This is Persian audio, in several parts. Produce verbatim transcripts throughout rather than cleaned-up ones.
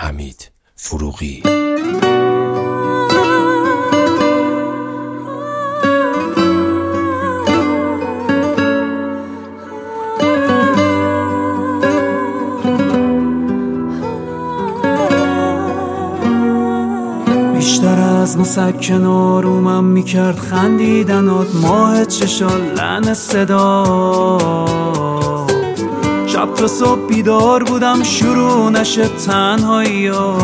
حمید فروغی. بیشتر از مسکن آرومم میکرد خندیدنات، ماه چشال لحن صدا. شب تا صبح بیدار بودم شروع نشه تنهایی ها.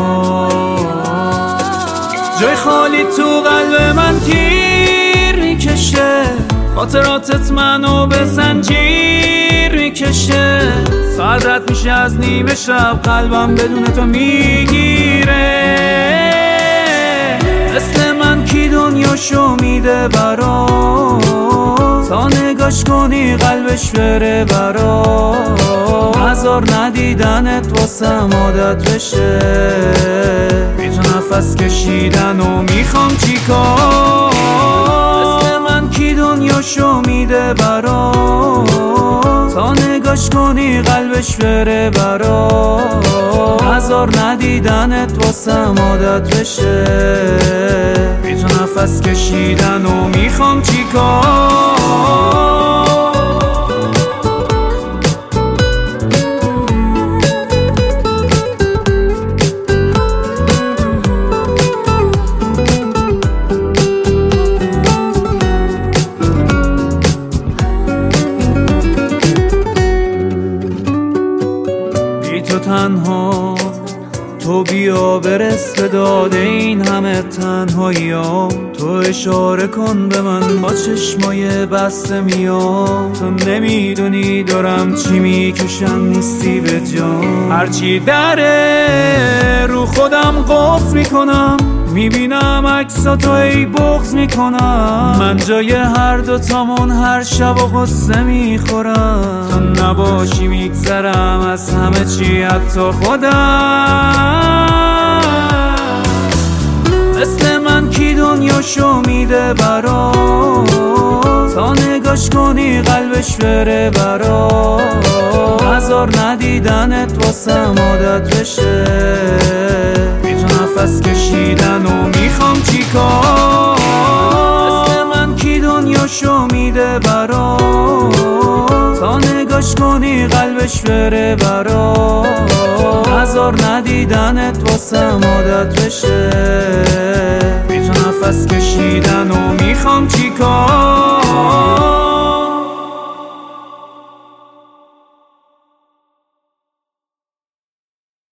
جای خالی تو قلب من تیر میکشه، خاطراتت منو به زنجیر میکشه. ساعت رد میشه از نیمه شب، قلبم بدون تو میگیره. مثل من کی دنیاشو میده برا، تا نگاش کنی قلبش بره برا. نظر ندیدنت واسم عادت بشه، بی تو نفس کشیدن و میخوام چیکار. مثل من کی دنیاشو میده برا، تا نگاش کنی قلبش بره برا. نظر ندیدنت واسم عادت بشه، بی تو نفس کشیدن و میخوام چیکار. تو تنها، تو بیا برس به داد این همه تنهایی ها. تو اشاره کن به من با چشمای بسته میام. تو نمیدونی دارم چی میکشم، نیستی به جان. هرچی دره رو خودم قفل میکنم، میبینم عکساتو ای بغض میکنم. من جای هر دوتامون هر شب و غصه میخورم. تو نباشی میگذرم از همه چی حتی خودم. مثل من کی دنیاشو میده برا، تا نگاش کنی قلبش بره برا. نظر ندیدنت واسم عادت بشه، بی تو نفس کشیدن و میخوام چیکار. مثل من کی دنیاشو میده برا، تا نگاش کنی قلبش بره برا. نظر ندیدنت واسم عادت بشه، بی تو نفس کشیدن و میخوام چیکار.